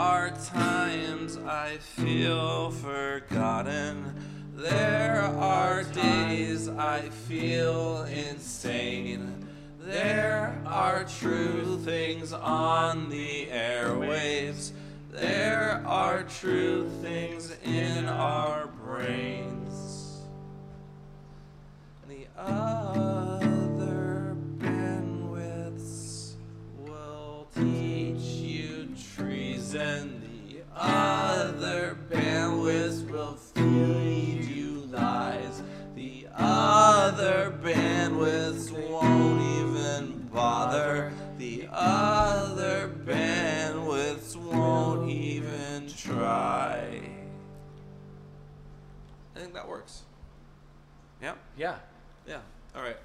are times I feel forgotten. There are days I feel insane. There are true things on the airwaves. There are true things in our brains. The other bandwidths will teach you treason. The other bandwidths will feed you lies. The other bandwidths won't even bother. The other bandwidths won't even try. I think that works. Yeah? Yeah. Yeah. All right.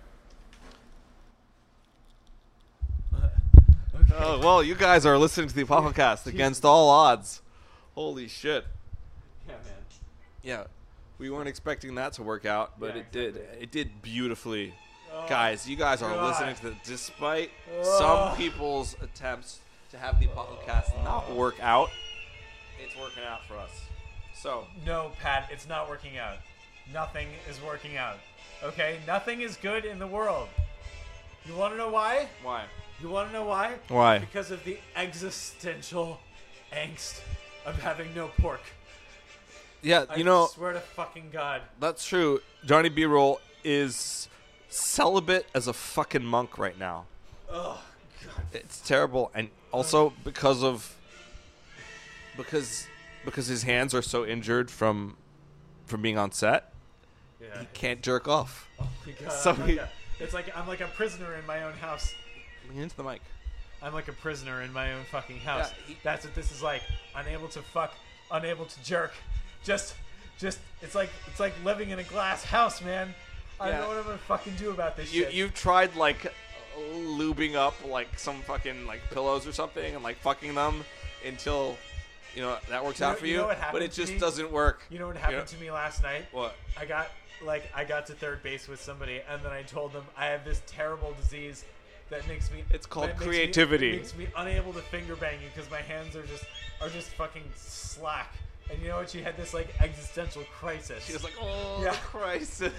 Okay. Oh, well, you guys are listening to the Apocalypse against all odds. Holy shit. Yeah, man. Yeah. We weren't expecting that to work out, but Yeah, it did. exactly. It did beautifully. Oh, Guys, you guys are God. listening to the, despite Oh. some people's attempts to have the Apocalypse not work out, it's working out for us. So, No, Pat, it's not working out. Nothing is working out. Okay? Nothing is good in the world. You want to know why? why? You want to know why? Why? Because of the existential angst of having no pork. Yeah, I you know, swear to fucking God. that's true. Johnny B-Roll is celibate as a fucking monk right now. Oh, God. It's terrible, and also because his hands are so injured from being on set, Yeah. he can't jerk off. Oh, my God. So he- It's like I'm like a prisoner in my own house. Lean into the mic. I'm like a prisoner in my own fucking house. Yeah, That's what this is like. Unable to fuck, unable to jerk. Just it's like living in a glass house, man. I don't Yeah. know what I'm gonna fucking do about this You shit. you've tried like lubing up like some fucking like pillows or something and like fucking them until that works out for you you, know what but happened it to just me? doesn't work. You know what happened to me last night? What? I got to third base with somebody, and then I told them I have this terrible disease that makes me. It's called that makes creativity. Me, it makes me unable to finger bang you because my hands are just fucking slack. And you know what? She had this like existential crisis. She was like, oh, Yeah. the crisis.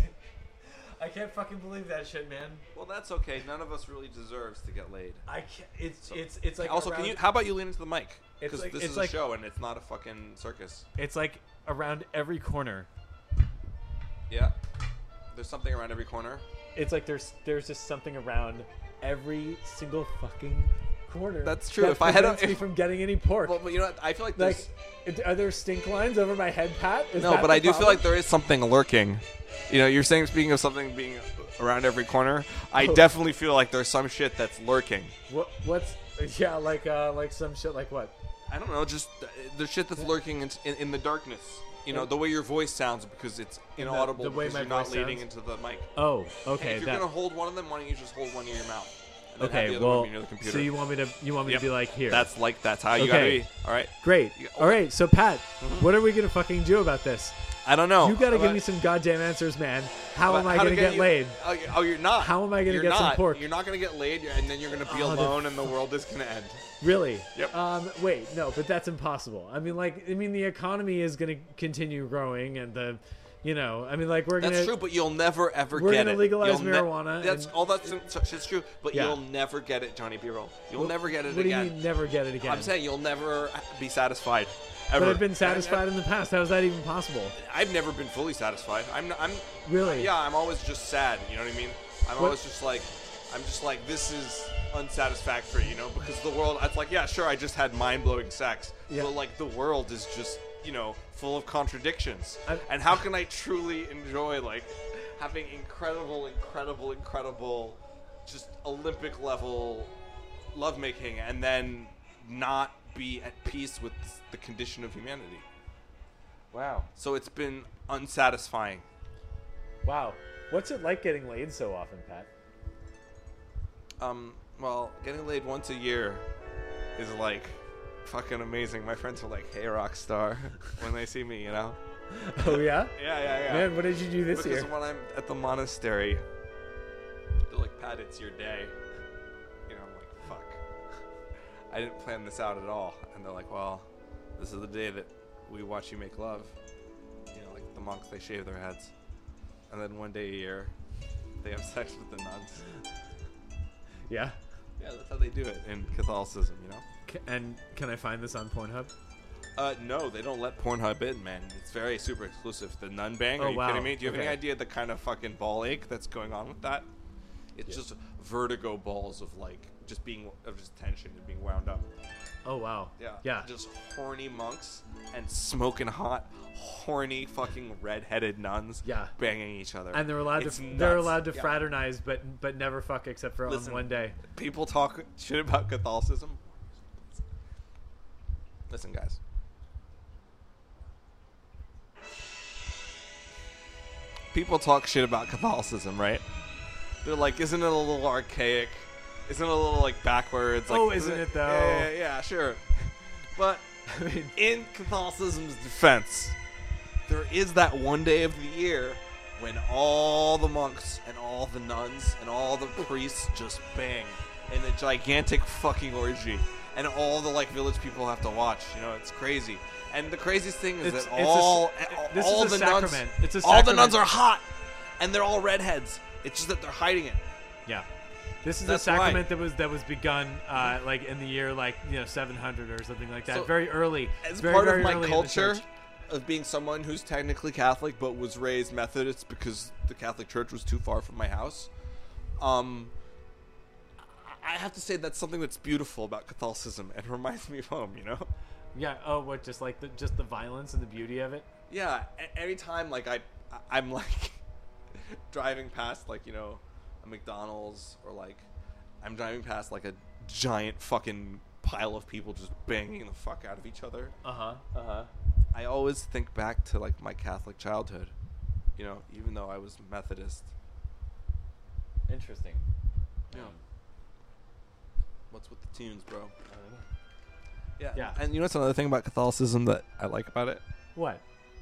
I can't fucking believe that shit, man. Well, that's okay. None of us really deserves to get laid. I can't. It's like Also, around, how about you lean into the mic? It's Because like- this it's is like- a show and it's not a fucking circus. It's like around every corner. Yeah. There's something around every corner. It's like there's just something around every single fucking corner. That's true. That If I had prevents me from getting any pork. Well, but you know what? I feel like like, there's... are there stink lines over my head, Pat? Is No, that but the I do feel problem? like there is something lurking. You're saying, speaking of something being around every corner, I definitely feel like there's some shit that's lurking. What's like some shit like what? I don't know, just the shit that's lurking in the darkness. The way your voice sounds because it's inaudible the way because my you're not voice leaning sounds? into the mic. Oh, Hey, okay. if you're going to hold one of them, why don't you just hold one near your mouth? And then have Okay, the other well, one near the computer. so you want me to Yep. be like here? That's how you Okay. gotta be. All right. great. You- All right, so Pat, what are we gonna fucking do about this? I don't know. You gotta give About- me some goddamn answers, man. How about am I how to gonna get you- laid? Oh, you're not. How am I gonna You're get some not. pork? You're not gonna get laid, and then you're gonna be Oh, the alone, and the world is gonna end. Really? Yep. Wait, no, but that's impossible. I mean, the economy is gonna continue growing, and we're gonna. That's true, but you'll never ever We're get gonna it. legalize You'll marijuana That's and- all. That's shit's true, but Yeah. you'll never get it, Johnny B-Roll. You'll never get it What do again. you mean never get it again? I'm saying you'll never be satisfied. Ever. But I've been satisfied in the past. How is that even possible? I've never been fully satisfied. I'm Really? Yeah, I'm always just sad. You know what I mean? I'm What- always just like, this is unsatisfactory. Because the world. It's like, yeah, sure, I just had mind-blowing sex, Yeah. but like the world is just full of contradictions. I- And how can I truly enjoy like having incredible, just Olympic level lovemaking, and then not be at peace with the condition of humanity? Wow. So it's been unsatisfying. Wow. What's it like getting laid so often, Pat? Well, getting laid once a year is like fucking amazing. My friends are like, "Hey, rock star," when they see me, Oh yeah? Yeah. Man, what did you do this because year? when I'm at the monastery, they're like, "Pat, it's your day." I'm like, "Fuck." I didn't plan this out at all. And they're like, well, this is the day that we watch you make love. You know, like the monks, they shave their heads. And then one day a year, they have sex with the nuns. Yeah. Yeah, that's how they do it in Catholicism, you know? And can I find this on Pornhub? No, they don't let Pornhub in, man. It's very super exclusive. The nun bang, are you wow. kidding me? Do you have any Okay. idea the kind of fucking ball ache that's going on with that? It's just vertigo balls of just tension and being wound up. Oh wow. Yeah. Yeah. Just horny monks and smoking hot, horny fucking redheaded nuns Yeah. banging each other. And they're allowed It's to nuts. Yeah. fraternize, but never fuck except for Listen, on one day. People talk shit about Catholicism. Listen, guys. People talk shit about Catholicism, right? They're like, isn't it a little archaic? Isn't it a little like backwards? Like, Oh, isn't it, though? Yeah, sure. But I mean, in Catholicism's defense, there is that one day of the year when all the monks and all the nuns and all the priests just bang in a gigantic fucking orgy, and all the village people have to watch. You know, it's crazy. And the craziest thing is that all the sacrament. nuns, It's a all the sacrament. nuns are hot, and they're all redheads. It's just that they're hiding it. yeah. This is That's a sacrament that was begun in the year 700 or something like that. So, very early. As very, part very of my early in the culture church. of being someone who's technically Catholic but was raised Methodist because the Catholic Church was too far from my house, I have to say that's something that's beautiful about Catholicism and reminds me of home, you know? Yeah. Oh, what? Just the violence and the beauty of it. Yeah. Every time I'm driving past a McDonald's or I'm driving past a giant fucking pile of people just banging the fuck out of each other. I always think back to my Catholic childhood, even though I was Methodist. Interesting. Yeah. What's with the tunes, bro? I don't know. Yeah. And you know what's another thing about Catholicism that I like about it? What?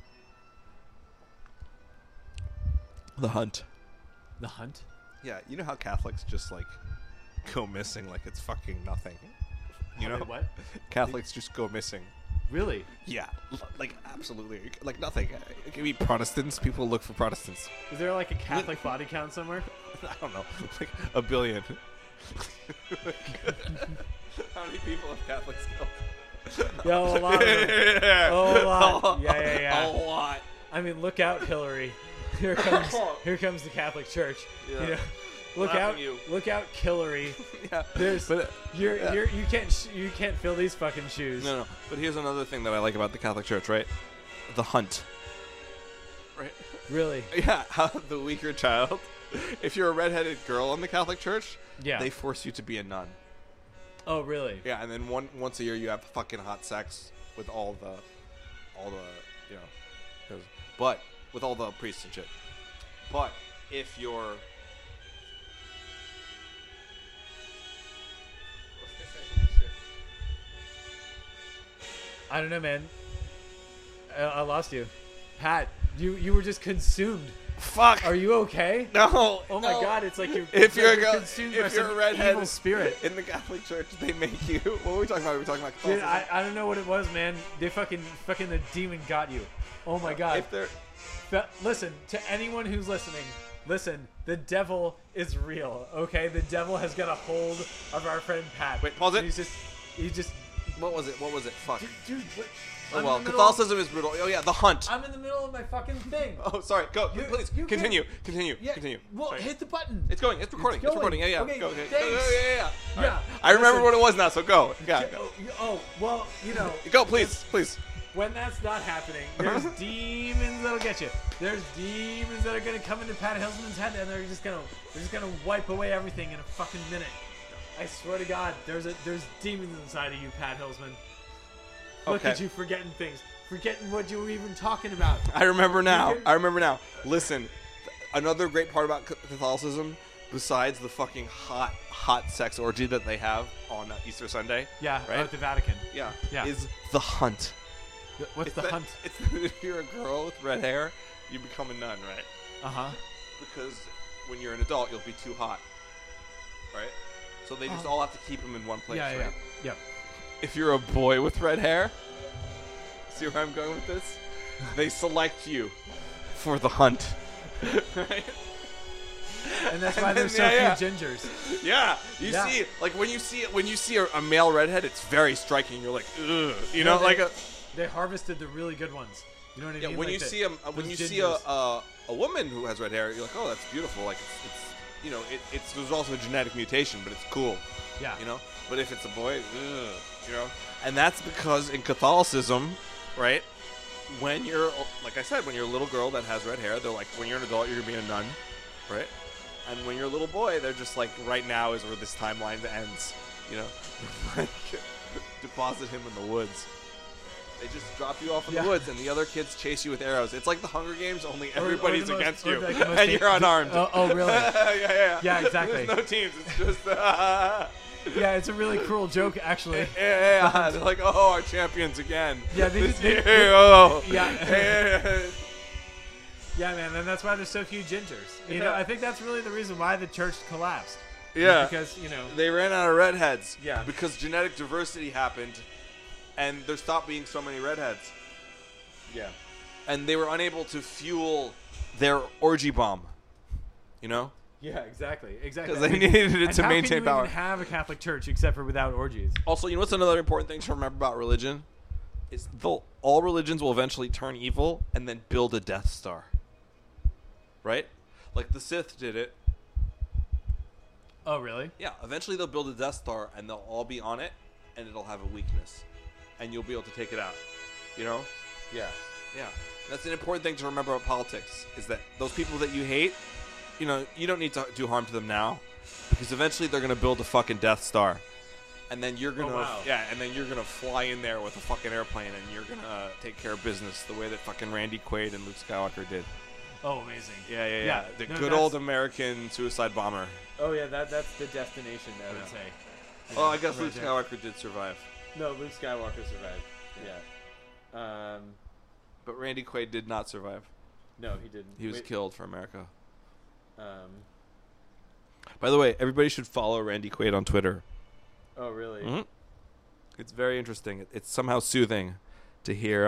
The hunt. The hunt? Yeah, you know how Catholics just go missing like it's fucking nothing. You How know they what? Catholics just go missing. Really? Yeah, absolutely, nothing. It can be Protestants. People look for Protestants. Is there a Catholic body count somewhere? I don't know, 1 billion. How many people have Catholics killed? Yo, a lot of them. Yeah. Oh, a lot. Yeah. A lot. I mean, look out, Hillary. Here comes the Catholic Church. Yeah. You know, look Laughing out, you. look out, Hillary. Yeah. There's But, you can't fill these fucking shoes. No. But here's another thing that I like about the Catholic Church, right? The hunt. Right? Really? Yeah, how the weaker child. If you're a redheaded girl in the Catholic Church, Yeah. they force you to be a nun. Oh, really? Yeah, and then once a year you have fucking hot sex with all the but with all the priests and shit. But if you're I don't know, man. I lost you, Pat. You were just consumed. fuck. Are you okay? No. Oh my God! It's like you're. If you're a you're girl, consumed by if you're some a redhead evil spirit. in the Catholic Church, they make you. What were we talking about? We were talking about Dude, Catholicism. I don't know what it was, man. They fucking the demon got you. Oh my God. If they're Listen, to anyone who's listening, listen, the devil is real, okay? The devil has got a hold of our friend Pat. Wait, pause it. He's just, what was it? Fuck. dude, what? Oh I'm well, in the middle- Catholicism is brutal. Oh yeah, the hunt. I'm in the middle of my fucking thing. Oh, sorry. Go. Please you continue. can- Continue. Yeah, Continue. well, Sorry. hit the button. It's going. It's recording. It's going. recording. Yeah. Okay, Go. Okay. thanks. Yeah. All Yeah. right. I remember Listen. what it was now. So go. Yeah. Go. Well, you know. Go, please. When that's not happening, there's demons that'll get you. There's demons that are gonna come into Pat Hillsman's head, and they're just gonna wipe away everything in a fucking minute. I swear to God, there's demons inside of you, Pat Hillsman. Look Okay. at you forgetting things, forgetting what you were even talking about. I remember now. Okay. Listen, another great part about Catholicism, besides the fucking hot sex orgy that they have on Easter Sunday, Yeah, right? at the Vatican. Yeah. Yeah. Is the hunt. What's It's the that- hunt? It's that if you're a girl with red hair, you become a nun, right? Because when you're an adult, you'll be too hot, right? So they just all have to keep them in one place, Yeah, right? yeah. if you're a boy with red hair, see where I'm going with this? They select you for the hunt. Right? And that's why there's so few gingers. Yeah, you see, like when you see a male redhead, it's very striking. You're like, ugh, you know, they harvested the really good ones. You know what I mean? Yeah, when like you see a woman who has red hair, you're like, oh, that's beautiful. Like it's you know, there's also a genetic mutation, but it's cool. Yeah. You know, but if it's a boy, ugh, you know, and that's because in Catholicism, right? When you're, like I said, when you're a little girl that has red hair, they're like, when you're an adult, you're gonna be a nun, right? And when you're a little boy, they're just like, right now is where this timeline ends, you know? Like, deposit him in the woods. They just drop you off in the woods, and the other kids chase you with arrows. It's like the Hunger Games, only everybody's against you, like and you're unarmed. Oh, really? Yeah. Yeah, exactly. There's no teams. It's just... Yeah, it's a really cruel joke, actually. Yeah. They're like, oh, our champions again. Yeah, Yeah, man, and that's why there's so few gingers. You know, I think that's really the reason why the church collapsed. Yeah. Because, you know... They ran out of redheads. Yeah. Because genetic diversity happened, and there stopped being so many redheads. Yeah. And they were unable to fuel their orgy bomb. You know? Yeah, exactly. Because they needed it to maintain power. How can you even have a Catholic church except for without orgies? Also, you know what's another important thing to remember about religion? Is all religions will eventually turn evil and then build a Death Star. Right? Like the Sith did it. Oh, really? Yeah, eventually they'll build a Death Star and they'll all be on it and it'll have a weakness. And you'll be able to take it out. You know? Yeah. Yeah. That's an important thing to remember about politics, is that those people that you hate, you know, you don't need to do harm to them now, because eventually they're going to build a fucking Death Star. And then you're going to fly in there with a fucking airplane and you're going to take care of business the way that fucking Randy Quaid and Luke Skywalker did. Oh, amazing. Yeah. The good old American suicide bomber. Oh, yeah, that's the destination, I would say. Oh, I guess Luke Skywalker did survive. No, Luke Skywalker survived. Yeah. But Randy Quaid did not survive. No, he didn't. He was killed for America. By the way, everybody should follow Randy Quaid on Twitter. Oh, really? Mm-hmm. It's very interesting. It's somehow soothing to hear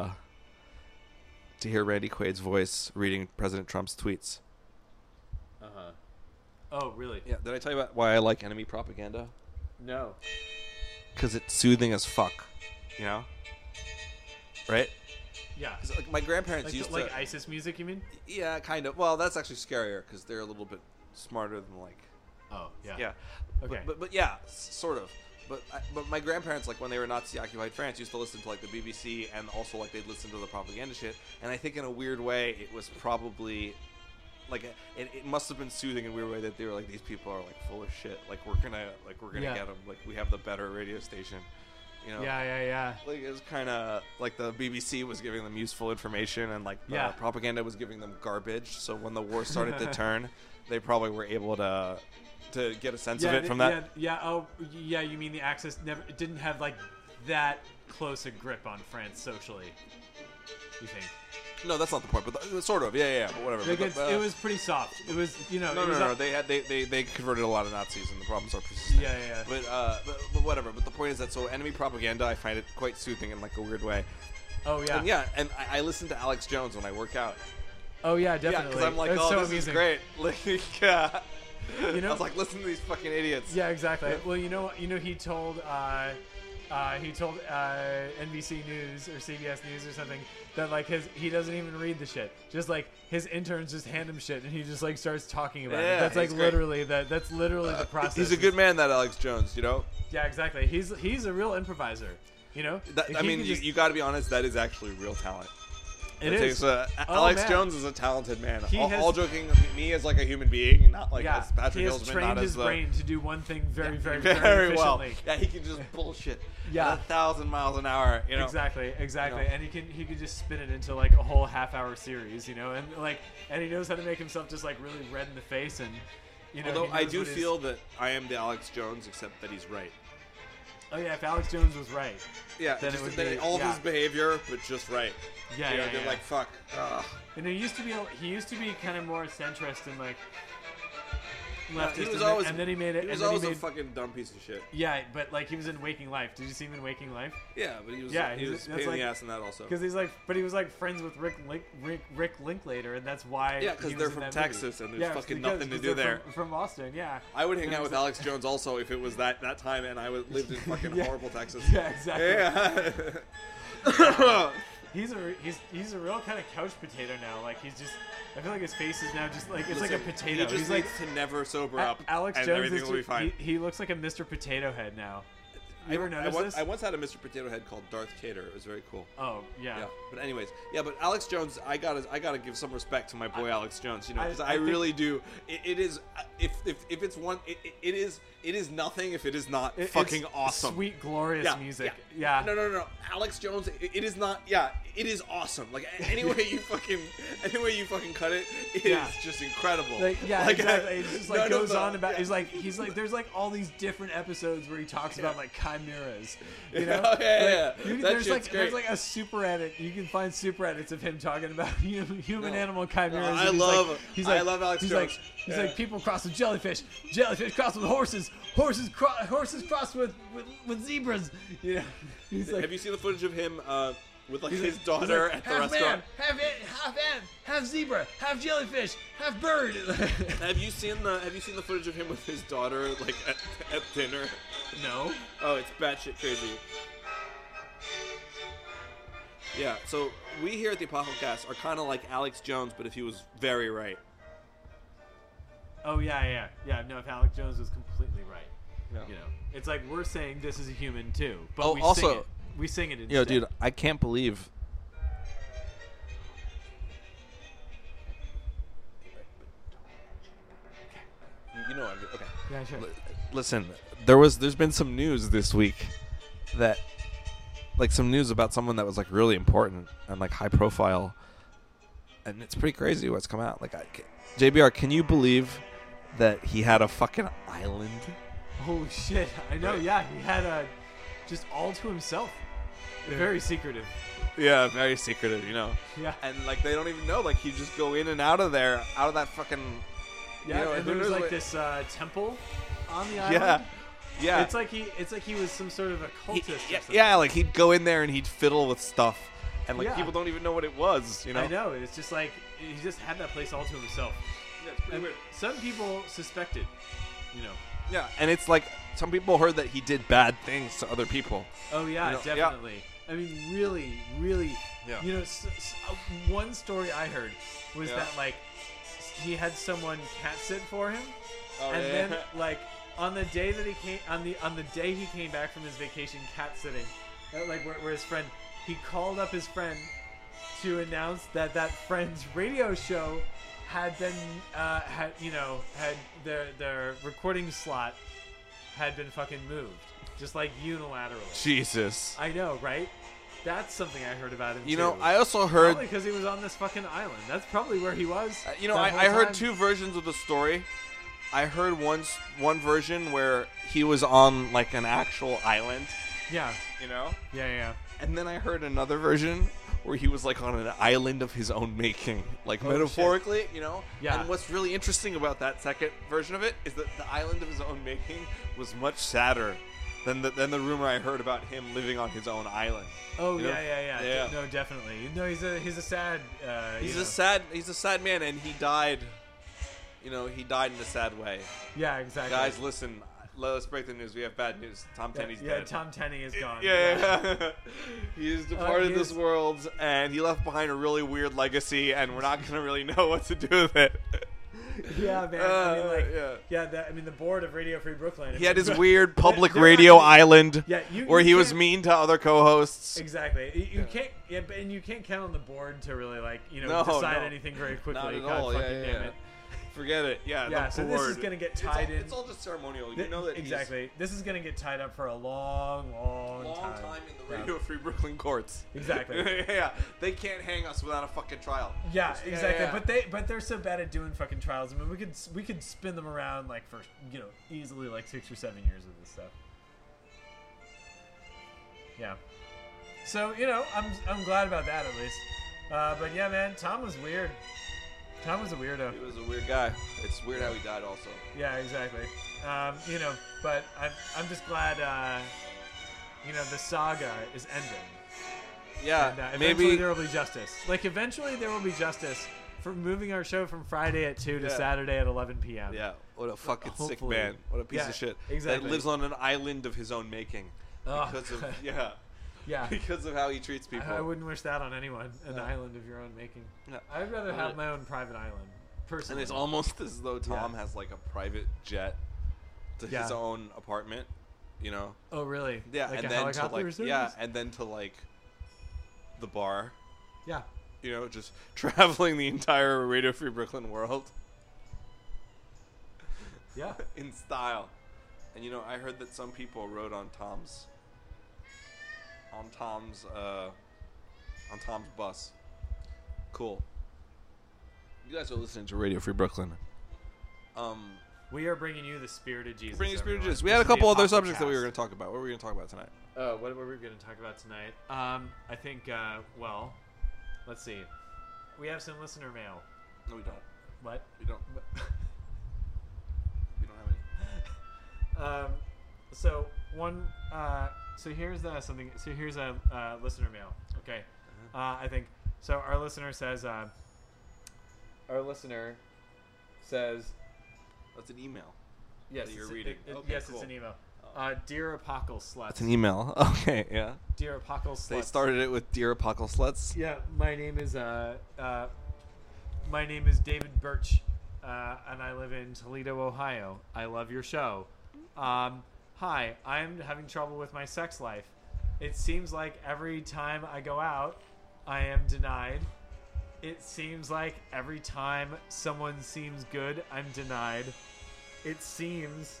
Randy Quaid's voice reading President Trump's tweets. Uh-huh. Oh, really? Yeah. Did I tell you about why I like enemy propaganda? No. Because it's soothing as fuck. You know? Right? Yeah. Like my grandparents used to... Like ISIS music, you mean? Yeah, kind of. Well, that's actually scarier because they're a little bit smarter than like... Oh, yeah. Yeah. Okay. But yeah, sort of. But my grandparents, like when they were Nazi-occupied France, used to listen to like the BBC, and also like they'd listen to the propaganda shit. And I think in a weird way, it was probably like it must have been soothing in a weird way that they were like, these people are like full of shit. Like we're gonna get them. Like we have the better radio station. You know? Yeah. Like it was kind of like the BBC was giving them useful information, and like the propaganda was giving them garbage. So when the war started to turn, they probably were able to get a sense of it from that. Yeah. Oh, yeah. You mean the Axis didn't have like that close a grip on France socially? You think? No, that's not the point. But sort of. Yeah. But whatever. It was pretty soft. It was, you know. No. They converted a lot of Nazis, and the problems are persistent. Yeah. But whatever. But the point is that enemy propaganda, I find it quite soothing in like a weird way. Oh yeah. And I listen to Alex Jones when I work out. Oh yeah, definitely. Yeah, because I'm like, this is great. Like, you know, I was like, listen to these fucking idiots. Yeah, exactly. Well, you know, he told NBC News or CBS News or something that like he doesn't even read the shit. Just like his interns just hand him shit and he just like starts talking about it. That's like literally that's literally the process. He's a good man, that Alex Jones. You know. Yeah, exactly. He's a real improviser. You know. You got to be honest. That is actually real talent. It is. Alex Jones is a talented man. All joking, me as like a human being, not like as Patrick Hillsman. He has trained his brain to do one thing very efficiently. Well. Yeah, he can just bullshit. Yeah, 1,000 miles an hour. You know. Exactly. You know? And he can just spin it into like a whole half-hour series. You know, and he knows how to make himself just like really red in the face, and you know. Although I do feel that I am the Alex Jones, except that he's right. Oh yeah, if Alex Jones was right. Yeah, then all of his behavior, but just right. Yeah, They're like, fuck. And he used to be kind of more centrist and like. leftist. he was and always then, and then he made it. He was and then always he a made, fucking dumb piece of shit. yeah, but like he was in Waking Life. Did you see him in Waking Life? Yeah, but he was Yeah, he was that's pain in like- the ass in that also. Because he was like friends with Rick Linklater, and that's why. Yeah, because he they're was in from that movie. Texas and there's Yeah, fucking because nothing to they're do there. From Austin, yeah. I would hang And out with it's like- Alex Jones also if it was that time and I lived in fucking Yeah. horrible Texas. Yeah, exactly. Yeah. He's a real kind of couch potato now. Like he's just. I feel like his face is now just like it's like a potato. He just He's like needs to never sober up. Alex and Jones. everything Is will be just, fine. he looks like a Mr. Potato Head now. You ever notice this? I once had a Mr. Potato Head called Darth Tater. It was very cool. Oh yeah. Yeah, but anyways, but Alex Jones, I gotta give some respect to my boy Alex Jones, you know, because I I think- really do. It is if it's one, it is nothing if it is not fucking It's awesome. Sweet, glorious Yeah, music. yeah. Yeah. No. Alex Jones, it is not. Yeah, it is awesome. Like any way you fucking cut it, it is Yeah. just incredible. Like, yeah, Like, exactly. It just like none of goes the- on about. yeah. He's like, there's like all these different episodes where he talks about like chimeras. You Yeah, know? yeah. There's That like shit's there's great. like a super edit. You can find super edits of him talking about human No. animal chimeras. No, and I he's love- like, he's I like, love Alex he's Jones. Like, he's Yeah. like people cross with jellyfish cross with horses cross with zebras. You know? He's like, Have you seen the footage of him with like he's his like- daughter he's like, at the half restaurant? Man, half ant, half zebra, half jellyfish, half bird. Have you seen the footage of him with his daughter like at dinner? No. Oh, it's batshit crazy. Yeah, so we here at the Apocalypse are kind of like Alex Jones, but if he was very right. Oh yeah. No, if Alex Jones was completely right, Yeah. you know, it's like we're saying this is a human too, but Oh, we also- sing it. We sing it instead. Yo, dude, I can't believe. You know I'm okay. Yeah, sure. Listen, there's been some news this week that like some news about someone that was like really important and like high profile, and it's pretty crazy what's come out. Like, JBR, can you believe that he had a fucking island? Oh shit! I know. Right. Yeah, he had a just all to himself. Very secretive. Yeah, very secretive, you know. Yeah. And like they don't even know. Like he just go in and out of there, out of that fucking. Yeah, you know, and who there was knows like what- this temple on the island. Yeah, yeah. It's like he was some sort of a cultist. or something. Yeah, like he'd go in there and he'd fiddle with stuff, and like Yeah. people don't even know what it was, you know. I know. It's just like he just had that place all to himself. Yeah, it's pretty And weird. some people suspected, you know. Yeah, and it's like some people heard that he did bad things to other people. Oh yeah, You know, yeah. definitely. I mean, really. Yeah. You know, one story I heard was Yeah. that like he had someone cat sit for him, Oh, and yeah. then like on the day that he came on the day he came back from his vacation cat sitting, like where his friend, he called up his friend to announce that friend's radio show had been had their recording slot had been fucking moved, just like unilaterally. Jesus. I know, right? That's something I heard about him. You too. know, I also heard. Probably because he was on this fucking island. That's probably where he was. You know, that I whole heard time. two versions of the story. I heard one version where he was on like an actual island, Yeah, you know, yeah. and then I heard another version where he was like on an island of his own making, like Oh, metaphorically, you know. Yeah. And what's really interesting about that second version of it is that the island of his own making was much sadder than the rumor I heard about him living on his own island. Oh You know? yeah. Yeah. No, definitely. No, he's a sad. He's you a sad man, and he died. You know, he died in a sad way. Yeah, exactly. Guys, listen. Let's break the news. We have bad news. Tom Tenney's yeah, dead. Tom Tenney is gone. Yeah. He has departed he this is- world, and he left behind a really weird legacy, and we're not gonna really know what to do with it. Yeah, man. I mean, like, yeah. the board of Radio Free Brooklyn. He had his weird public they're radio not- island, Yeah, where he was can't- mean to other co-hosts. Exactly. You can't. Yeah, and you can't count on the board to really No, decide no. anything very quickly. Not at God all. fucking Yeah, damn yeah. it. Forget it. Yeah. Yeah, the so this is board. gonna get It's tied in. It's all just ceremonial. You know that he's exactly. This is gonna get tied up for a long long time in the Yeah. Radio Free Brooklyn courts. Exactly. Yeah, they can't hang us without a fucking trial. Yeah, exactly. yeah. But they're so bad at doing fucking trials. I mean, we could spin them around like for easily like 6 or 7 years of this stuff. Yeah. So I'm glad about that at least. But yeah, man, Tom was weird. Tom was a weirdo. He was a weird guy. It's weird how he died also. Yeah, exactly. But I'm just glad, the saga is ending. Yeah, And eventually maybe. there will be justice. Like, eventually there will be justice for moving our show from Friday at 2 to Yeah. Saturday at 11 p.m. Yeah, what a fucking sick Hopefully. man. What a piece Yeah, of shit. exactly. That lives on an island of his own making. Oh, Because of, God. yeah, Yeah. because of how he treats people. I wouldn't wish that on anyone, an No. island of your own making. No. I'd rather Uh, have my own private island, personally. And it's almost as though Tom has like a private jet to Yeah. his own apartment, you know? Oh, really? Yeah, Like and a then to helicopter like service? and then to like the bar, Yeah. you know, just traveling the entire Radio Free Brooklyn world Yeah. in style. And you know, I heard that some people rode on Tom's bus. Cool. You guys are listening to Radio Free Brooklyn. We are bringing you the spirit of Jesus. Bringing Spirit of everyone. Jesus. We This had a is the couple other Apostle subjects that we were Cast. going to talk about. What were we going to talk about tonight? What were we going to talk about tonight? I think, let's see. We have some listener mail. No, we don't. What? We don't. We don't have any. So here's something. So here's a listener mail. Okay. I think so. Our listener says. That's an email. Yes, that you're it's reading. Okay, yes, cool. it's an email. Dear Apocalypse Sluts. That's an email. Okay, yeah. Dear Apocalypse Sluts. They started it with Dear Apocalypse Sluts. Yeah, my name is David Birch, and I live in Toledo, Ohio. I love your show. Hi, I'm having trouble with my sex life. It seems like every time I go out, I am denied. It seems like every time someone seems good, I'm denied. It seems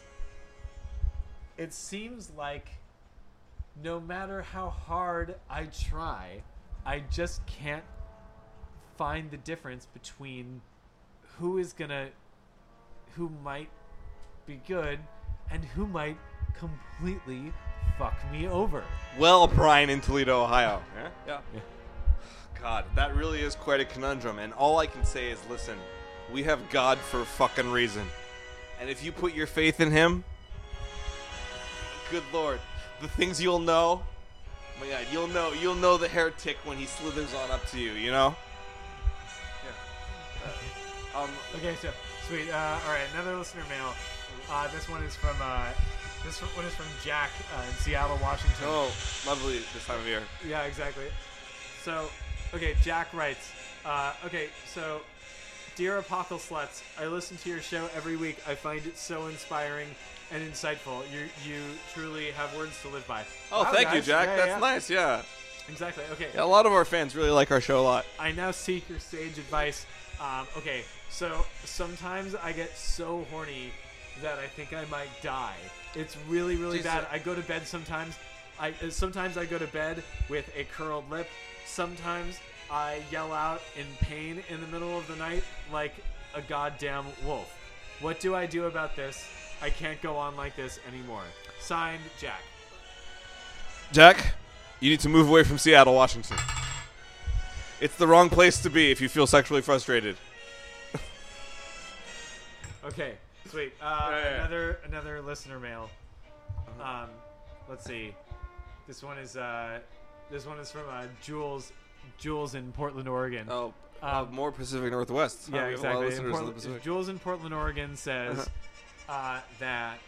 like no matter how hard I try, I just can't find the difference between who might be good and who might completely fuck me over. Well, Brian in Toledo, Ohio. Yeah? Yeah. God, that really is quite a conundrum. And all I can say is, listen, we have God for a fucking reason. And if you put your faith in him, good Lord, the things you'll know, oh my God, you'll know the heretic when he slithers on up to you, you know? Yeah. Okay, so sweet. All right, another listener mail. This one is from Jack in Seattle, Washington. Oh, lovely this time of year. Yeah, exactly. So, okay, Jack writes. So, dear Apocalypse Sluts, I listen to your show every week. I find it so inspiring and insightful. You truly have words to live by. Oh, Wow, thank you, guys. Jack. Yeah, That's yeah. nice, yeah. Exactly. Okay. Yeah, a lot of our fans really like our show a lot. I now seek your sage advice. Okay, so sometimes I get so horny that I think I might die. It's really, really Jeez, bad. I go to bed sometimes. Sometimes I go to bed with a curled lip. Sometimes I yell out in pain in the middle of the night like a goddamn wolf. What do I do about this? I can't go on like this anymore. Signed, Jack. Jack, you need to move away from Seattle, Washington. It's the wrong place to be if you feel sexually frustrated. Okay, sweet. Yeah. Another listener mail. Let's see. This one is from Jules in Portland, Oregon. Oh, more Pacific Northwest. Yeah, We have a lot of exactly. listeners in the Pacific. Jules in Portland, Oregon says that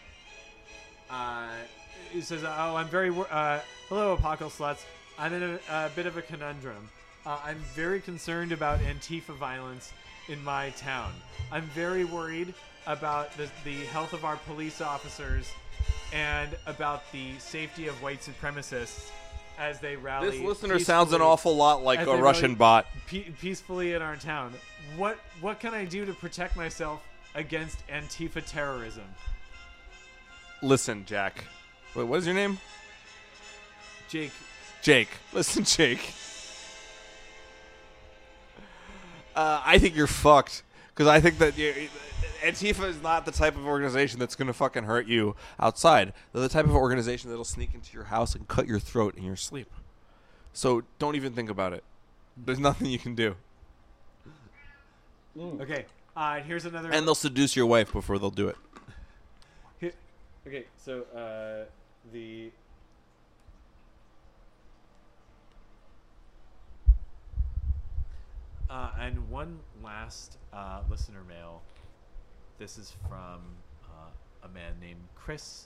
he says, "Oh, I'm very hello, Apocalypse Sluts. I'm in a bit of a conundrum. I'm very concerned about Antifa violence in my town. I'm very worried about the health of our police officers and about the safety of white supremacists as they rally. This listener sounds an peacefully- awful lot like as a they Russian rally bot. peacefully in our town. What can I do to protect myself against Antifa terrorism?" Listen, Jack. Wait, what is your name? Jake. Jake. Listen, Jake. I think you're fucked. Because I think that Antifa is not the type of organization that's going to fucking hurt you outside. They're the type of organization that'll sneak into your house and cut your throat in your sleep. So don't even think about it. There's nothing you can do. Okay. Here's another. And they'll seduce your wife before they'll do it. Okay, so the. And one last listener mail. This is from a man named Chris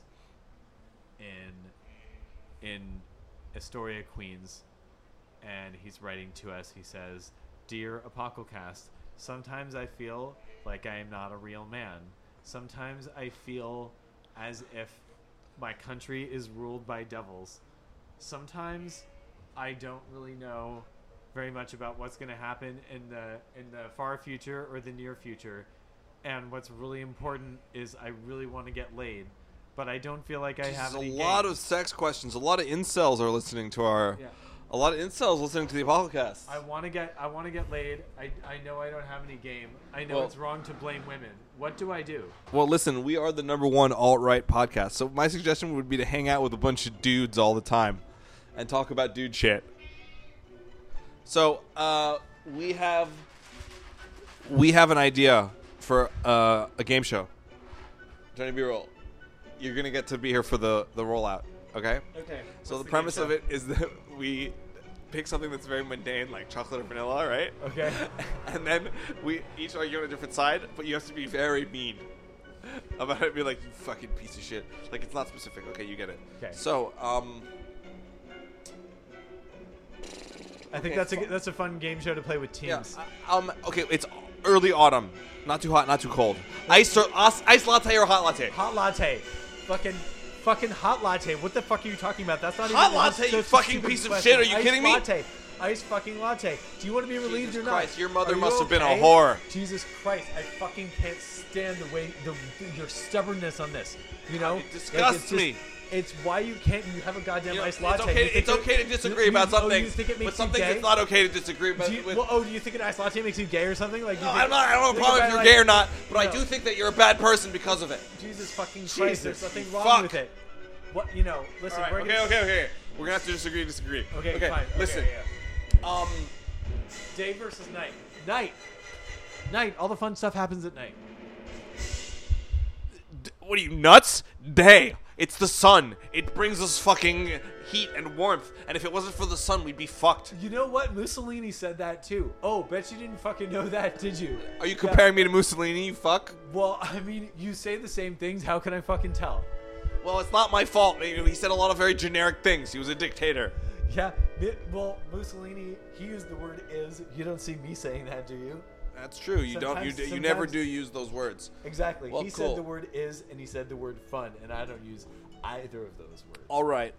in Astoria, Queens, and he's writing to us. He says, "Dear Apocalypse, sometimes I feel like I am not a real man. Sometimes I feel as if my country is ruled by devils. Sometimes I don't really know very much about what's going to happen in the far future or the near future. And what's really important is I really want to get laid, but I don't feel like I have any There's a lot game. of sex questions. A lot of incels are listening to our. Yeah. A lot of incels listening to the Apocalypse. I want to get laid. I know I don't have any game. I know Well- it's wrong to blame women. What do I do?" Well, listen, we are the #1 alt-right podcast, so my suggestion would be to hang out with a bunch of dudes all the time and talk about dude shit. So, we have an idea for a game show. Johnny B-Roll, you're going to get to be here for the rollout, okay? Okay. So the premise of it is that we pick something that's very mundane, like chocolate or vanilla, right? Okay. And then we each argue on a different side, but you have to be very mean about it. Be like, you fucking piece of shit. Like, it's not specific. Okay, you get it. Okay. So, I think that's a fun game show to play with yeah. teams. Okay, it's early autumn. Not too hot, not too cold. Ice latte or hot latte? Hot latte. Fucking hot latte. What the fuck are you talking about? That's not Hot even latte, that's you a fucking stupid piece of question. shit. Are you Ice kidding me? latte. Ice fucking latte. Do you want to be relieved Jesus or not? Christ, your mother Are you must have been a okay? whore. Jesus Christ, I fucking can't stand the way your stubbornness on this. You know, It disgusts me. It's why you can't. You have a goddamn You know, ice latte. it's okay to disagree about something, you think it makes but something you gay? that's not okay to disagree about. Do you think an ice latte makes you gay or something? Like, do you No, think, I don't have a think problem if about you're it gay or not, but I no. do think that you're a bad person because of it. Jesus fucking Christ, Jesus, there's nothing you wrong fuck. with it. What, you know, listen, All right, we're gonna, okay. We're gonna have to disagree. Okay, fine. Listen. Okay, yeah. Day versus night. Night. All the fun stuff happens at night. What are you, nuts? Day. It's the sun. It brings us fucking heat and warmth. And if it wasn't for the sun, we'd be fucked. You know what? Mussolini said that too. Oh, bet you didn't fucking know that, did you? Are you comparing me to Mussolini, you fuck? Well, I mean, you say the same things. How can I fucking tell? Well, it's not my fault. He said a lot of very generic things. He was a dictator. Yeah. Well, Mussolini, he used the word "is." You don't see me saying that, do you? That's true. You don't. You never Sometimes- do use those words. Exactly. Well, he cool. said the word "is" and he said the word "fun," and I don't use either of those words. All right.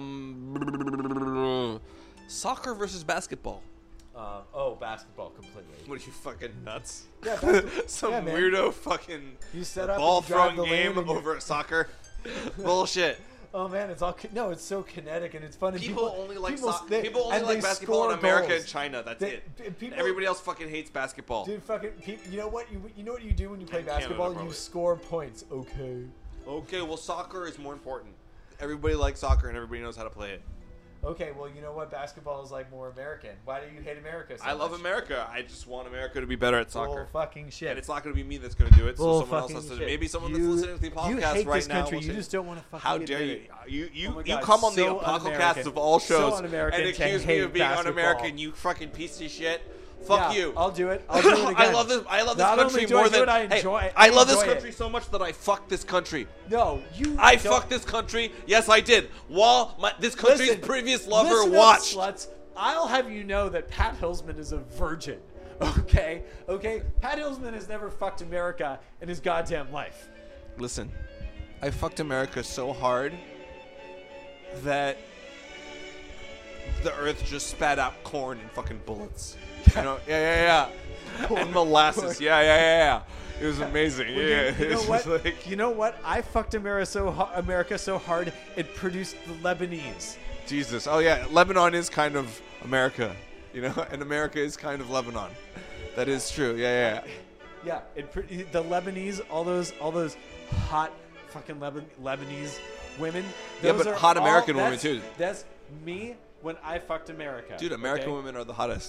Soccer versus basketball. Basketball completely. What are you fucking nuts? Yeah, basketball. Some Yeah, man. weirdo fucking You set up ball and you drive throwing the lane game and you- over soccer. Bullshit. Oh man, it's all no. It's so kinetic and it's fun. And People only like people basketball in America and China. That's it. People, Everybody else fucking hates basketball. dude, fucking. You know what? You know what you do when you play Canada, basketball? probably. You score points. Okay. Okay, well, soccer is more important. Everybody likes soccer and everybody knows how to play it. Okay. Well, you know what? Basketball is like more American. Why do you hate America so I love much? America. I just want America to be better at soccer. Bull fucking shit. And it's not going to be me that's going to do it, so Bull someone else fucking has to. shit. Maybe someone You- that's listening to the podcast you hate right this now. country. will You say, just don't want to fucking. How dare admit you? it. You Oh my God, come on the so Apocalypse un-American. of all So shows un-American and to accuse me hate of being basketball. un-American. You fucking piece of shit. Fuck Yeah, you. I'll do it. I'll do it again. I love this. I love this Not country only do more I do than. it, I Hey, enjoy- I love this enjoy it. country so much that I fucked this country. No, you. I don't- fucked this country. Yes, I did. While this country's Listen, previous lover listen watched. up, sluts. I'll have you know that Pat Hillsman is a virgin. Okay? Pat Hillsman has never fucked America in his goddamn life. Listen, I fucked America so hard that the earth just spat out corn and fucking bullets. You know? Yeah. And molasses. Corn. Yeah. It was amazing. Well, Yeah. you know It's what? just like, You know what? I fucked America so hard it produced the Lebanese. Jesus. Oh yeah, Lebanon is kind of America. You know, and America is kind of Lebanon. That is true. Yeah. Yeah, the Lebanese, all those hot fucking Lebanese women. Yeah, those but are hot all- American women, that's- too. That's me when I fucked America. Dude, American okay? women are the hottest.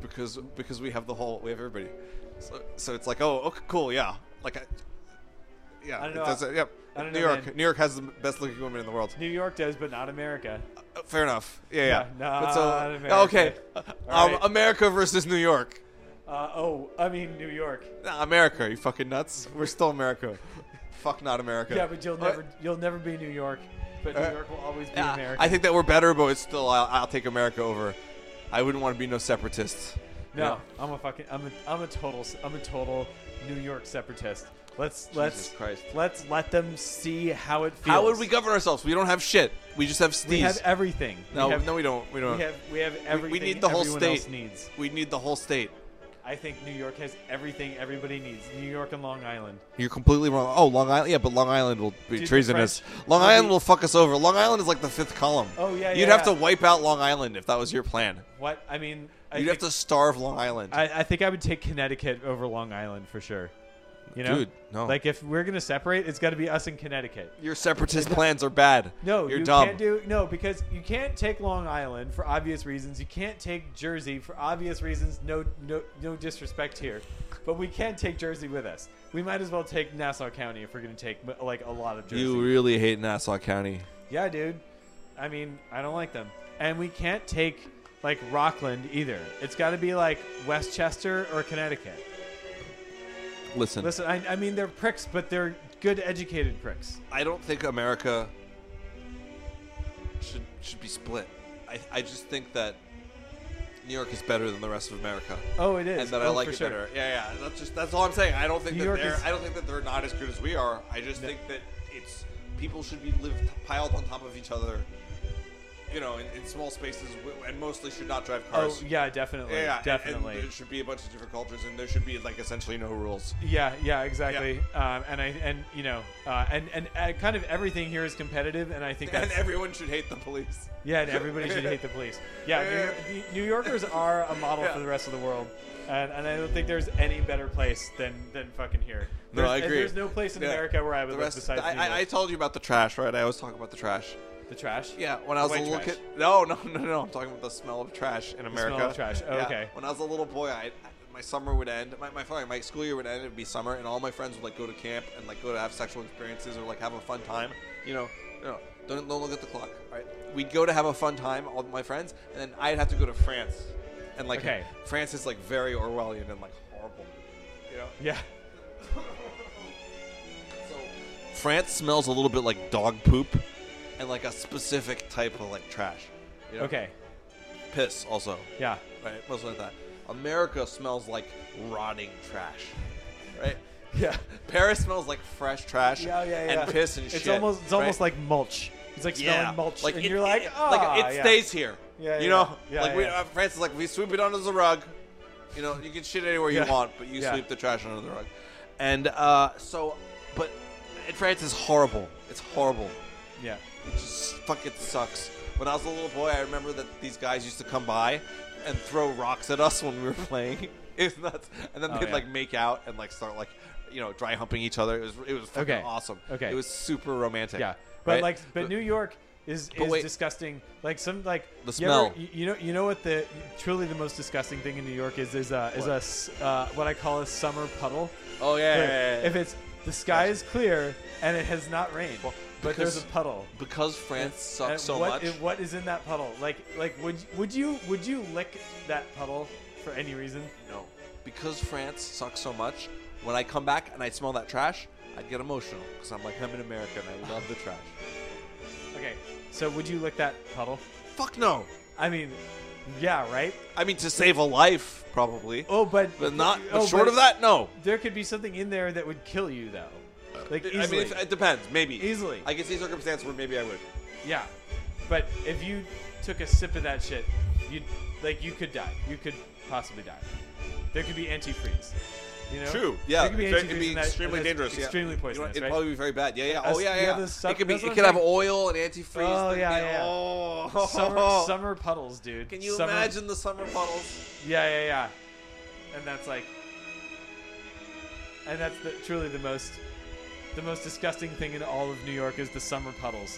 because we have everybody. So it's like, oh, okay, cool, yeah. Like I don't know. Yep. I don't New know, York. man. New York has the best looking women in the world. New York does, but not America. Fair enough. Yeah. not But America. okay. All right. America versus New York. I mean New York. Nah, America. Are you fucking nuts? We're still America. Fuck not America. Yeah, but you'll never be New York. But New York will always be America. I think that we're better, but it's still I'll take America over. I wouldn't want to be no separatist. No, I'm a total New York separatist. Let's Christ. let's let them see how it feels. How would we govern ourselves? We don't have shit. We just have steez. We have everything. No, we don't. We don't. We have everything. We need the whole everyone state. else needs. We need the whole state. I think New York has everything everybody needs. New York and Long Island. You're completely wrong. Oh, Long Island. Yeah, but Long Island will be Dude, treasonous. the French Long will Island be- will fuck us over. Long Island is like the fifth column. Oh, yeah, You'd yeah, have to yeah. wipe out Long Island if that was your plan. What? I mean, You'd have to starve Long Island. I think I would take Connecticut over Long Island for sure. You know? Dude, no. Like, if we're going to separate, it's got to be us in Connecticut. Your separatist plans are bad. No, you're you dumb. can't because you can't take Long Island for obvious reasons. You can't take Jersey for obvious reasons. No disrespect here, but we can't take Jersey with us. We might as well take Nassau County if we're going to take like a lot of Jersey. You really hate Nassau County. Yeah, dude. I mean, I don't like them, and we can't take like Rockland either. It's got to be like Westchester or Connecticut. Listen, I mean, they're pricks, but they're good, educated pricks. I don't think America should be split. I just think that New York is better than the rest of America. Oh, it is. And that I like for it sure. better. Yeah. That's all I'm saying. I don't think New York I don't think that they're not as good as we are. I just think that people should be piled on top of each other. You know, in small spaces, and mostly should not drive cars. Oh, yeah, definitely. Yeah, definitely. And there should be a bunch of different cultures, and there should be like essentially no rules. Yeah, exactly. And kind of everything here is competitive, and I think that's, And everyone should hate the police. yeah, and everybody should hate the police. Yeah, New Yorkers are a model for the rest of the world, and I don't think there's any better place than fucking here. No, I agree. There's no place in America where I would live besides New York. I told you about the trash, right? I always talk about the trash. The trash? Yeah, when I was a White little trash. kid. No. I'm talking about the smell of trash in America. smell of trash. Oh, Yeah, okay. When I was a little boy, my summer would end. My school year would end. It'd be summer, and all my friends would like go to camp and like go to have sexual experiences or like have a fun time. You know, don't look at the clock. All right, we'd go to have a fun time, all my friends, and then I'd have to go to France, and like Okay. France is like very Orwellian and like horrible. You know. Yeah. So France smells a little bit like dog poop and like a specific type of like trash. You know? Okay. Piss also. Yeah. Right? Mostly like that. America smells like rotting trash. Right? Yeah. Paris smells like fresh trash Yeah. and piss and shit. It's almost right? like mulch. It's like smelling mulch, and you're like, it stays here. Yeah, you yeah, know, yeah, like yeah. France is like we sweep it under the rug. You know, you can shit anywhere you Yeah. want, but you Yeah. sweep the trash under the rug. And but France is horrible. It's horrible. Yeah. It just fucking sucks. When I was a little boy, I remember that these guys used to come by and throw rocks at us when we were playing. It's nuts. And then Oh, they'd yeah. like make out and like start like dry humping each other. It was fucking Okay. awesome. Okay. It was super romantic. Yeah. But right? New York is wait. disgusting. Like some like The you ever- smell. you know what the truly the most disgusting thing in New York is what I call a summer puddle. Oh yeah. Where yeah. If it's the sky is clear and it has not rained, but there's a puddle. Because France sucks And so what, much. What is in that puddle? Like would you lick that puddle for any reason? No. Because France sucks so much, when I come back and I smell that trash, I'd get emotional. Because I'm like, I'm in America and I love the trash. Okay, so would you lick that puddle? Fuck no. I mean, yeah, right. I mean, to save a life, probably. Oh, but But oh, short but of that, no. there could be something in there that would kill you, though. Like easily. I mean, it depends. Maybe. Easily. I can see circumstances where maybe I would. Yeah, but if you took a sip of that shit, you could die. You could possibly die. There could be antifreeze. You know? True. Yeah. There could be It could antifreeze be in that, extremely and that's dangerous. Extremely Yeah. poisonous. It'd right? probably be very bad. Yeah. As- Oh yeah. yeah, Yeah. the stuff- It could be. that's what It I'm could have saying. oil and antifreeze. Oh, There'd yeah, be- yeah. Oh. Summer puddles, dude. Can you Summer- imagine the summer puddles? Yeah. And that's truly the most disgusting thing in all of New York is the summer puddles.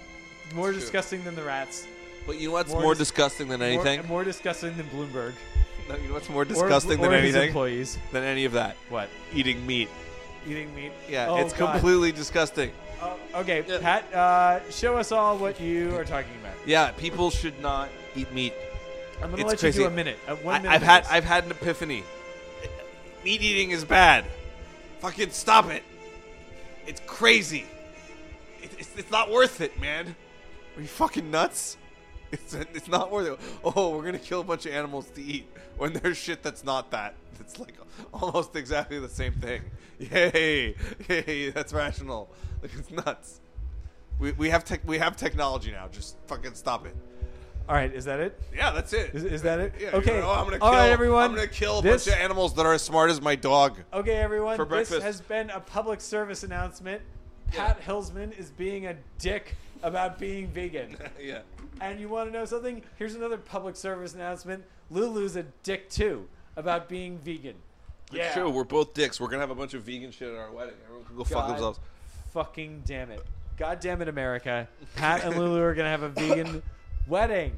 More It's true. disgusting than the rats. But you know what's More more dis- disgusting than anything? More disgusting than Bloomberg. No, you know what's more disgusting than or his anything? employees. Than any of that. What? Eating meat. Eating meat? Yeah, Oh, it's God. completely disgusting. Oh, okay, Yeah. Pat, show us all what you are talking about. Yeah, people should not eat meat. I'm gonna It's let crazy. you do a minute. 1 minute. I've had an epiphany. Meat eating is bad. Fucking stop it. It's crazy. It's not worth it, man. Are you fucking nuts? It's not worth it. Oh, we're gonna kill a bunch of animals to eat when there's shit that's not that. It's like almost exactly the same thing. Yay, that's rational. Like, it's nuts. We have technology now. Just fucking stop it. All right, is that it? Yeah, that's it. Is that it? Yeah, Okay. I'm gonna all kill, right, everyone. I'm gonna kill a This- bunch of animals that are as smart as my dog. Okay, everyone. For This breakfast. has been a public service announcement. Yeah. Pat Hilsman is being a dick about being vegan. Yeah. And you want to know something? Here's another public service announcement. Lulu's a dick too about being vegan. It's true. We're both dicks. We're gonna have a bunch of vegan shit at our wedding. Everyone can go fuck God themselves. Fucking damn it. God damn it, America. Pat and Lulu are going to have a vegan wedding.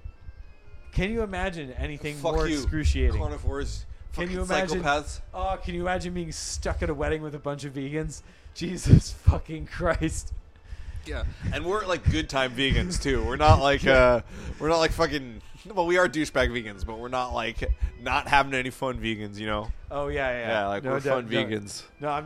Can you imagine anything Fuck more you, excruciating? carnivores. Can Fucking you imagine? psychopaths. Oh, can you imagine being stuck at a wedding with a bunch of vegans? Jesus fucking Christ. Yeah, and we're like good time vegans too. We're not like fucking. Well, we are douchebag vegans, but we're not like not having any fun vegans. You know? Oh yeah. Yeah, like No, we're fun no. vegans. No, I'm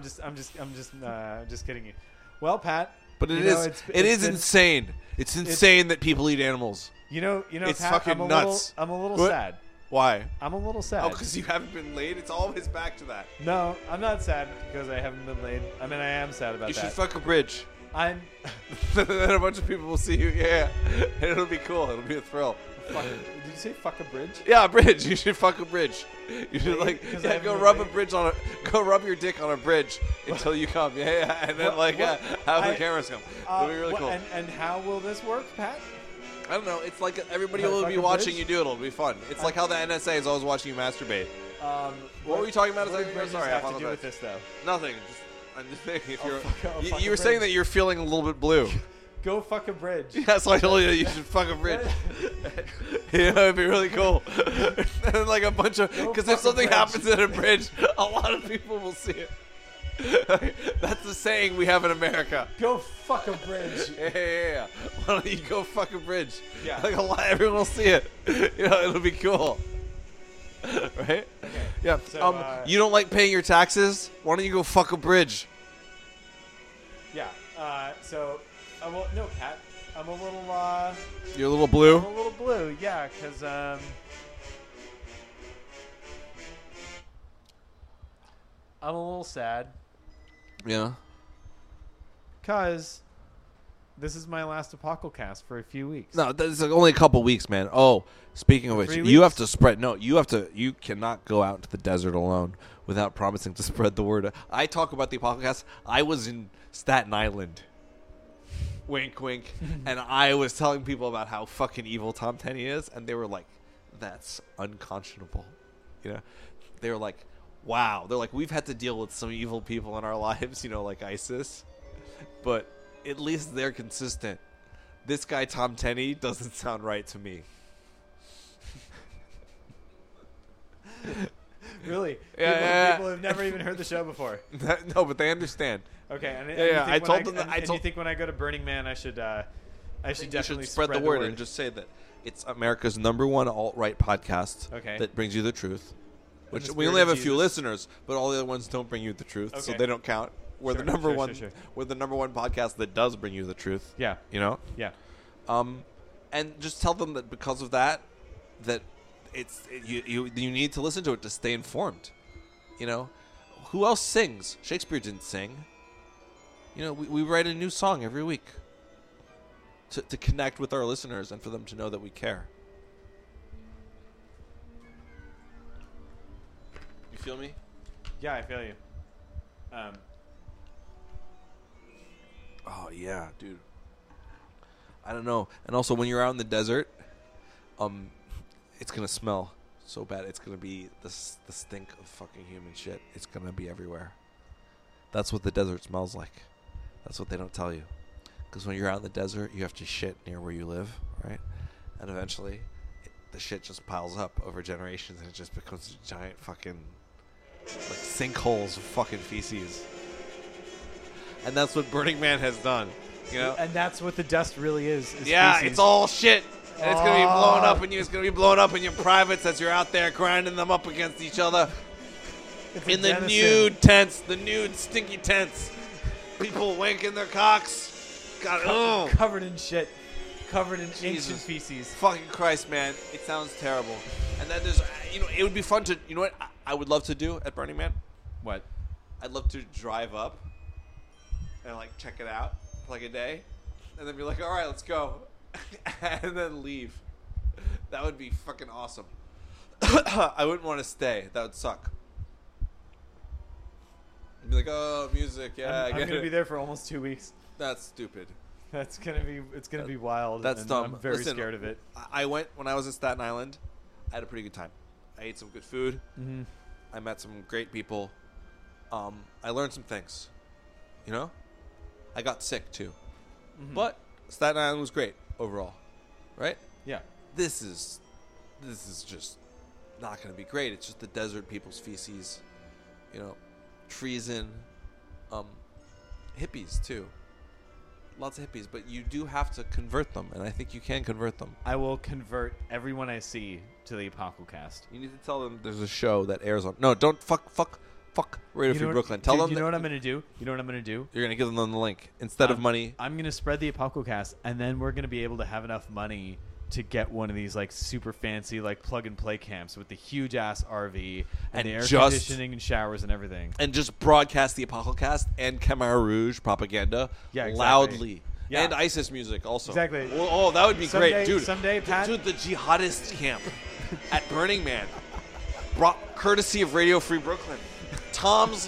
just kidding you. Well, Pat, But it you know, is it's it is been- insane. It's insane that people eat animals. You know, It's Pat, fucking I'm a nuts. I'm a little What? sad. Why? I'm a little sad. Oh, because you haven't been laid. It's always back to that. No, I'm not sad because I haven't been laid. I mean, I am sad about You that. should fuck a bridge. I'm. Then a bunch of people will see you. Yeah, and it'll be cool. It'll be a thrill. Fuck, did you say fuck a bridge? Yeah, a bridge. You should fuck a bridge. You should Wait, like 'cause I haven't go been rub a laid? bridge on a go rub your dick on a bridge until you come. Yeah, and then What- have I- the cameras come. It'll be really what- cool. And how will this work, Pat? I don't know. It's like everybody Fuck will a be watching bridge? you do it. It'll be fun. It's like how the NSA is always watching you masturbate. What were you talking about a What do second ago? bridges Sorry, I have to do apologize. with this, though? Nothing. I'm just saying if you're. fuck You a were saying bridge. that you're feeling a little bit blue. Go fuck a bridge. Yeah, so I told you that you should fuck a bridge. Yeah, it'd be really cool. And then, like a bunch of, Go because fuck if a something bridge. happens at a bridge, a lot of people will see it. That's the saying we have in America. Go fuck a bridge. Yeah. Why don't you go fuck a bridge? Yeah. Like everyone will see it. You know, it'll be cool. Right? Okay. Yeah. So, You don't like paying your taxes? Why don't you go fuck a bridge? Yeah. So, no, Pat. I'm a little. You're a little blue. I'm a little blue. Yeah, because I'm a little sad Yeah. because this is my last Apocalypse for a few weeks. No, that's like only a couple weeks, man. Oh, speaking of which, 3 you have weeks? to spread. No, you cannot go out into the desert alone without promising to spread the word. I talk about the apocalypse. I was in Staten Island. Wink, wink. And I was telling people about how fucking evil Tom Tenney is, and they were like, "That's unconscionable." You know, they were like, "Wow." They're like, "We've had to deal with some evil people in our lives, you know, like ISIS, but at least they're consistent." This guy Tom Tenney doesn't sound right to me. Really? Yeah, People have never even heard the show before. No, but they understand. Okay. And, Yeah, I you told think them that- I and you told- think when I go to Burning Man, I should You definitely should spread the word and just say that it's America's #1 alt-right podcast Okay. that brings you the truth. Which the we spirit only have of a few Jesus. listeners, but all the other ones don't bring you the truth, so Okay. they don't count. We're Sure, the number sure, one. sure, sure. We're the #1 podcast that does bring you the truth. Yeah. You know. Yeah. And just tell them that because of that, you need to listen to it to stay informed. You know, who else sings? Shakespeare didn't sing. You know, we write a new song every week to connect with our listeners and for them to know that we care. You feel me? Yeah, I feel you. Oh yeah, dude. I don't know. And also, when you're out in the desert, it's gonna smell so bad. It's gonna be the stink of fucking human shit. It's gonna be everywhere. That's what the desert smells like. That's what they don't tell you. Because when you're out in the desert, you have to shit near where you live, right? And eventually, the shit just piles up over generations, and it just becomes a giant fucking like sinkholes of fucking feces. And that's what Burning Man has done. You know? And that's what the dust really is Yeah, feces. it's all shit. And it's gonna be blowing up, and it's gonna be blowing up in your privates as you're out there grinding them up against each other It's in a the denison. nude tents, the nude stinky tents. People wanking their cocks. God, oh, Covered in shit. Covered in ancient Jesus. feces. fucking Christ, man! It sounds terrible. And then there's, it would be fun to, you know what? I would love to do at Burning Man. What? I'd love to drive up and like check it out for like a day, and then be like, all right, let's go, and then leave. That would be fucking awesome. I wouldn't want to stay. That would suck. I'd be like, oh, music, yeah. I'm I get gonna it. be there for almost 2 weeks. That's stupid. It's gonna be wild. That's and dumb. I'm very Listen, scared of it. I went when I was in Staten Island. I had a pretty good time. I ate some good food. Mm-hmm. I met some great people. I learned some things. You know, I got sick too, but Staten Island was great overall, right? Yeah. This is just not going to be great. It's just the desert people's feces, you know, treason, hippies too. Lots of hippies, but you do have to convert them, and I think you can convert them. I will convert everyone I see to the Apocalypse. You need to tell them there's a show that airs on. No, don't fuck Radio Free Brooklyn. Tell them you know that what I'm gonna do? You know what I'm gonna do? you're gonna give them the link instead of money. I'm gonna spread the Apocalypse, and then we're gonna be able to have enough money to get one of these like super fancy like plug and play camps with the huge ass RV and the air conditioning and showers and everything. And just broadcast the Apocalypse and Khmer Rouge propaganda loudly. Yeah. And ISIS music also. Exactly. Oh, that would be great, dude. Someday, Pat. Dude, the jihadist camp at Burning Man, brought courtesy of Radio Free Brooklyn. Tom's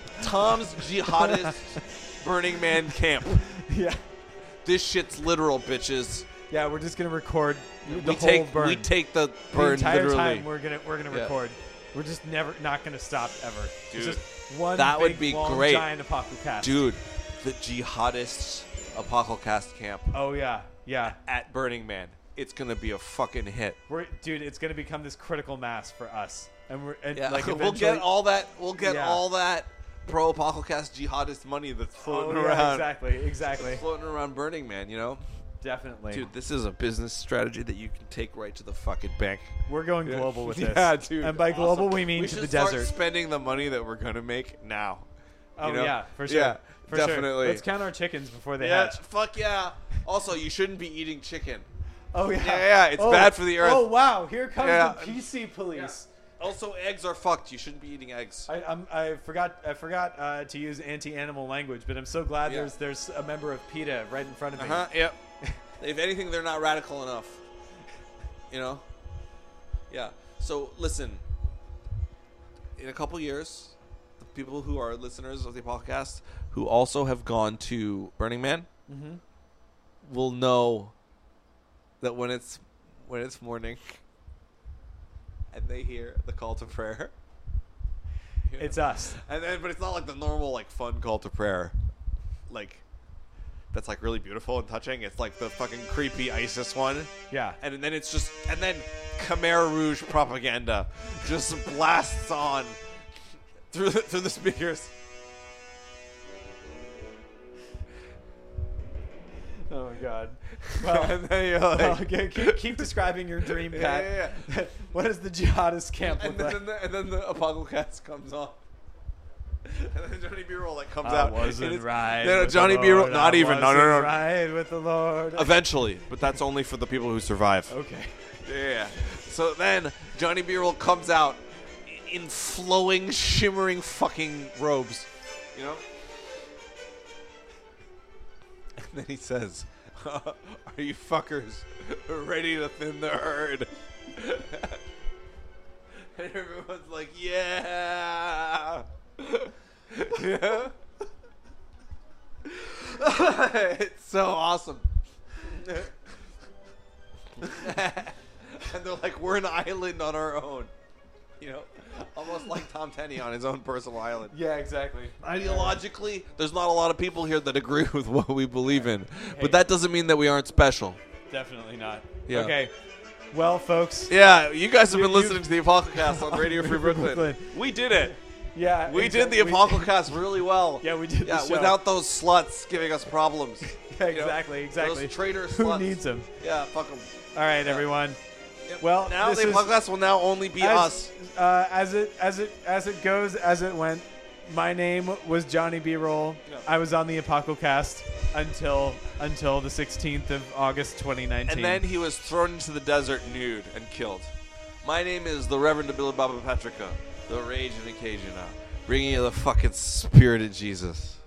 jihadist Burning Man camp. Yeah. This shit's literal, bitches. Yeah, we're just gonna record the whole burn. We take the the burn entire literally. time we're gonna Yeah. record. We're just not gonna stop ever. Dude, it's just one that big, would be long, great. giant Apocalypse. Dude, the jihadists Apocalypse camp Oh yeah, yeah. at Burning Man. It's gonna be a fucking hit. Dude, it's gonna become this critical mass for us, and Yeah, like we'll eventually- get all that. We'll get Yeah. all that pro-apocalypse jihadist money that's floating Oh, yeah, around. exactly. Floating around Burning Man, you know, Definitely. dude. This is a business strategy that you can take right to the fucking bank. We're going global with this. Yeah, dude. And by global, awesome. we mean we to should the start desert. spending the money that we're gonna make now. Oh, you know? yeah, for sure. Yeah, For definitely. Sure. Let's count our chickens before they Yeah, hatch. fuck yeah. Also, you shouldn't be eating chicken. Oh, yeah. Yeah, it's bad for the earth. Oh, wow. Here comes Yeah. the PC police. Also, eggs are fucked. You shouldn't be eating eggs. I forgot to use anti-animal language, but I'm so glad Yeah. there's a member of PETA right in front of me. Yep. If anything, they're not radical enough. You know? Yeah. So, listen. In a couple years, the people who are listeners of the podcast who also have gone to Burning Man will know that when it's morning and they hear the call to prayer, you know? It's us. And then, but it's not like the normal, like, fun call to prayer. Like, that's, like, really beautiful and touching. It's like the fucking creepy ISIS one. Yeah. And then it's just, and then Khmer Rouge propaganda just blasts on through the speakers. Oh, my God. Well, And then you're like, okay, keep describing your dream, Pat. Yeah. What does the jihadist camp and look like? then the Apocalypse comes on. And then Johnny B-roll like comes I out. wasn't And it's- right. No, with Johnny the B-roll. Lord. Not I even. No, wasn't no, no. Right with the Lord. Eventually, but that's only for the people who survive. Okay. Yeah. So then Johnny B-roll comes out in flowing, shimmering fucking robes. You know? And then he says, "Are you fuckers ready to thin the herd?" And everyone's like, "Yeah." Yeah. It's so awesome. And they're like, we're an island on our own. You know? Almost like Tom Tenney on his own personal island. Yeah, exactly. Ideologically, there's not a lot of people here that agree with what we believe in. Hey. But that doesn't mean that we aren't special. Definitely not. Yeah. Okay. Well, folks. Yeah, you guys have been You- listening to the Apocalypse on Radio Free Brooklyn. Brooklyn. We did it. Yeah. We did the Apocalypse really well. Yeah, we did. Yeah, the show. without those sluts giving us problems. Yeah, You know, exactly. Those traitor Who sluts. needs them? Yeah, fuck them. All right, everyone. Well, now this the is- Apocalypse will now only be us. As it goes, as it went. My name was Johnny B. Roll. No. I was on the Apocalypse until the 16th of August 2019. And then he was thrown into the desert nude and killed. My name is the Reverend Abila Baba Petrica, the Rage and Occasion, bringing you the fucking spirit of Jesus.